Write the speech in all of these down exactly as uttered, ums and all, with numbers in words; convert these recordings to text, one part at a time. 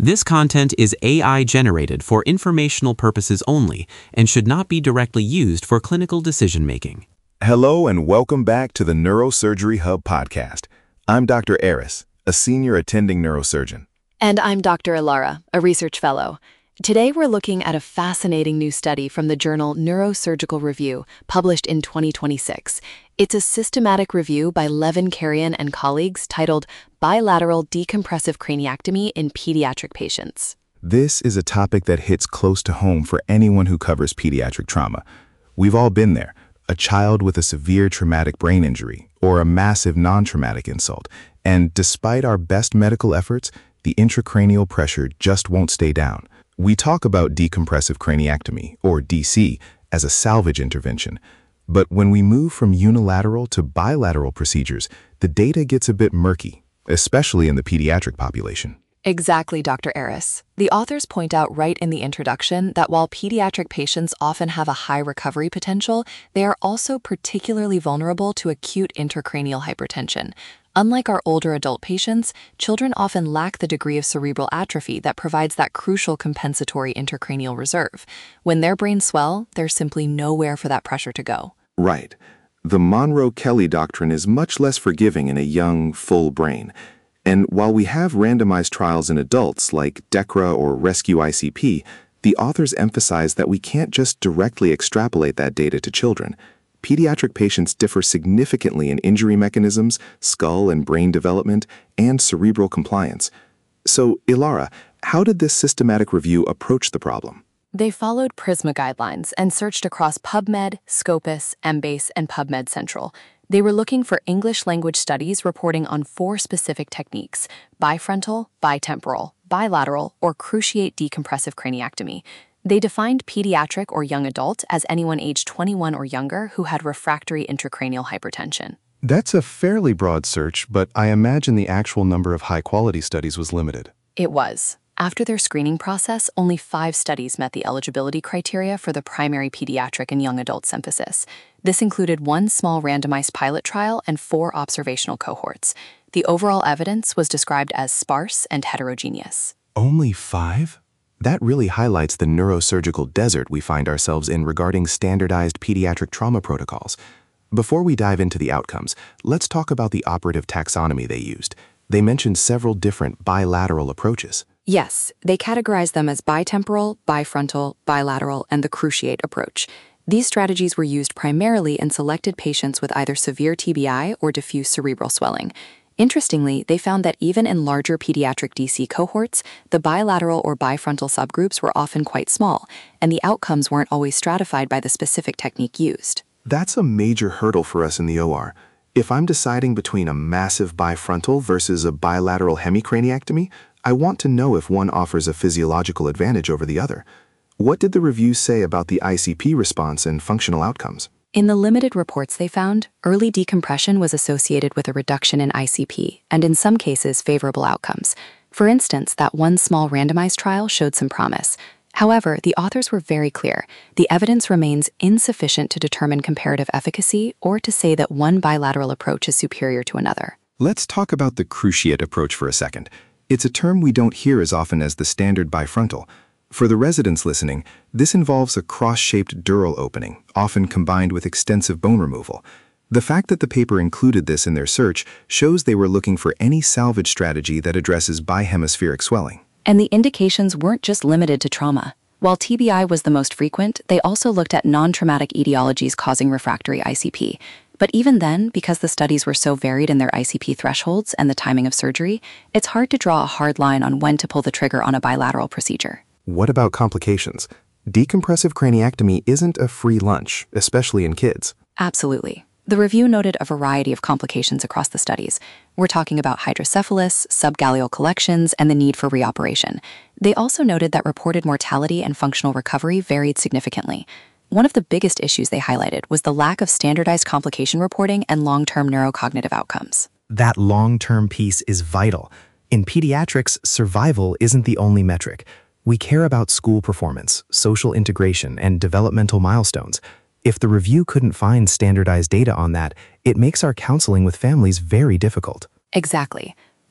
This content is A I generated for informational purposes only and should not be directly used for clinical decision-making. Hello and welcome back to the Neurosurgery Hub podcast. I'm Doctor Aris, a senior attending neurosurgeon. And I'm Doctor Ilara, a research fellow. Today we're looking at a fascinating new study from the journal Neurosurgical Review, published in twenty twenty-six. It's a systematic review by Levin Karian and colleagues titled Bilateral Decompressive Craniectomy in Pediatric Patients. This is a topic that hits close to home for anyone who covers pediatric trauma. We've all been there, a child with a severe traumatic brain injury or a massive non-traumatic insult, and despite our best medical efforts, the intracranial pressure just won't stay down. We talk about decompressive craniectomy, or D C, as a salvage intervention. But when we move from unilateral to bilateral procedures, the data gets a bit murky, especially in the pediatric population. Exactly, Doctor Aris. The authors point out right in the introduction that while pediatric patients often have a high recovery potential, they are also particularly vulnerable to acute intracranial hypertension. Unlike our older adult patients, children often lack the degree of cerebral atrophy that provides that crucial compensatory intracranial reserve. When their brains swell, there's simply nowhere for that pressure to go. Right. The Monro-Kelly doctrine is much less forgiving in a young, full brain. And while we have randomized trials in adults like DECRA or Rescue I C P, the authors emphasize that we can't just directly extrapolate that data to children. Pediatric patients differ significantly in injury mechanisms, skull and brain development, and cerebral compliance. So, Ilara, how did this systematic review approach the problem? They followed PRISMA guidelines and searched across PubMed, Scopus, Embase, and PubMed Central. They were looking for English language studies reporting on four specific techniques: bifrontal, bitemporal, bilateral, or cruciate decompressive craniectomy. They defined pediatric or young adult as anyone aged twenty-one or younger who had refractory intracranial hypertension. That's a fairly broad search, but I imagine the actual number of high-quality studies was limited. It was. After their screening process, only five studies met the eligibility criteria for the primary pediatric and young adult emphasis. This included one small randomized pilot trial and four observational cohorts. The overall evidence was described as sparse and heterogeneous. Only five? That really highlights the neurosurgical desert we find ourselves in regarding standardized pediatric trauma protocols. Before we dive into the outcomes, let's talk about the operative taxonomy they used. They mentioned several different bilateral approaches. Yes, they categorized them as bitemporal, bifrontal, bilateral, and the cruciate approach. These strategies were used primarily in selected patients with either severe T B I or diffuse cerebral swelling. Interestingly, they found that even in larger pediatric D C cohorts, the bilateral or bifrontal subgroups were often quite small, and the outcomes weren't always stratified by the specific technique used. That's a major hurdle for us in the O R. If I'm deciding between a massive bifrontal versus a bilateral hemicraniectomy, I want to know if one offers a physiological advantage over the other. What did the review say about the I C P response and functional outcomes? In the limited reports they found, early decompression was associated with a reduction in I C P, and in some cases, favorable outcomes. For instance, that one small randomized trial showed some promise. However, the authors were very clear. The evidence remains insufficient to determine comparative efficacy or to say that one bilateral approach is superior to another. Let's talk about the cruciate approach for a second. It's a term we don't hear as often as the standard bifrontal. For the residents listening, this involves a cross-shaped dural opening, often combined with extensive bone removal. The fact that the paper included this in their search shows they were looking for any salvage strategy that addresses bihemispheric swelling. And the indications weren't just limited to trauma. While T B I was the most frequent, they also looked at non-traumatic etiologies causing refractory I C P. But even then, because the studies were so varied in their I C P thresholds and the timing of surgery, it's hard to draw a hard line on when to pull the trigger on a bilateral procedure. What about complications? Decompressive craniectomy isn't a free lunch, especially in kids. Absolutely. The review noted a variety of complications across the studies. We're talking about hydrocephalus, subgaleal collections, and the need for reoperation. They also noted that reported mortality and functional recovery varied significantly. One of the biggest issues they highlighted was the lack of standardized complication reporting and long-term neurocognitive outcomes. That long-term piece is vital. In pediatrics, survival isn't the only metric. We care about school performance, social integration, and developmental milestones. If the review couldn't find standardized data on that, it makes our counseling with families very difficult. Exactly.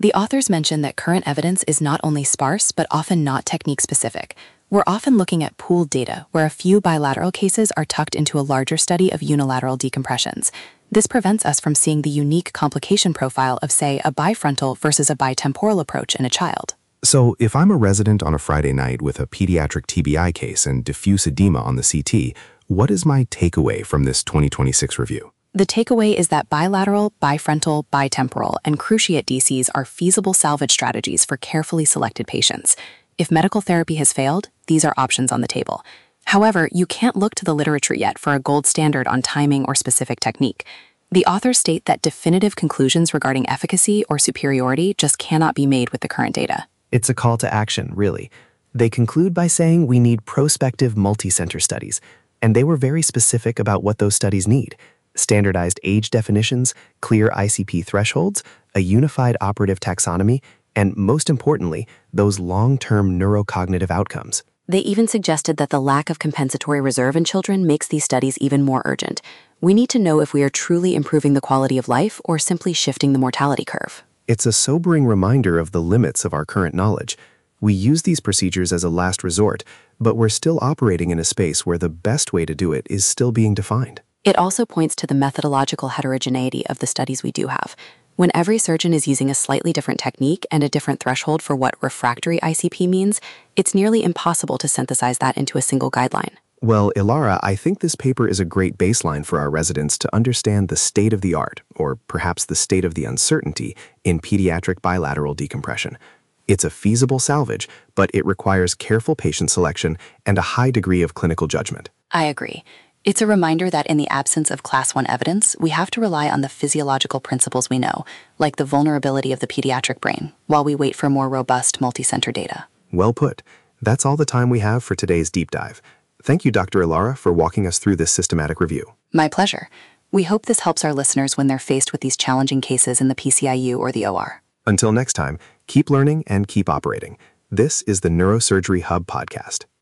The authors mention that current evidence is not only sparse, but often not technique-specific. We're often looking at pooled data, where a few bilateral cases are tucked into a larger study of unilateral decompressions. This prevents us from seeing the unique complication profile of, say, a bifrontal versus a bitemporal approach in a child. So, if I'm a resident on a Friday night with a pediatric T B I case and diffuse edema on the C T, what is my takeaway from this twenty twenty-six review? The takeaway is that bilateral, bifrontal, bitemporal, and cruciate D Cs are feasible salvage strategies for carefully selected patients. If medical therapy has failed, these are options on the table. However, you can't look to the literature yet for a gold standard on timing or specific technique. The authors state that definitive conclusions regarding efficacy or superiority just cannot be made with the current data. It's a call to action, really. They conclude by saying we need prospective multi-center studies, and they were very specific about what those studies need: standardized age definitions, clear I C P thresholds, a unified operative taxonomy, and most importantly, those long-term neurocognitive outcomes. They even suggested that the lack of compensatory reserve in children makes these studies even more urgent. We need to know if we are truly improving the quality of life or simply shifting the mortality curve. It's a sobering reminder of the limits of our current knowledge. We use these procedures as a last resort, but we're still operating in a space where the best way to do it is still being defined. It also points to the methodological heterogeneity of the studies we do have. When every surgeon is using a slightly different technique and a different threshold for what refractory I C P means, it's nearly impossible to synthesize that into a single guideline. Well, Ilara, I think this paper is a great baseline for our residents to understand the state of the art, or perhaps the state of the uncertainty, in pediatric bilateral decompression. It's a feasible salvage, but it requires careful patient selection and a high degree of clinical judgment. I agree. It's a reminder that in the absence of class one evidence, we have to rely on the physiological principles we know, like the vulnerability of the pediatric brain, while we wait for more robust multi-center data. Well put. That's all the time we have for today's deep dive. Thank you, Doctor Ilara, for walking us through this systematic review. My pleasure. We hope this helps our listeners when they're faced with these challenging cases in the P C I U or the O R. Until next time, keep learning and keep operating. This is the Neurosurgery Hub podcast.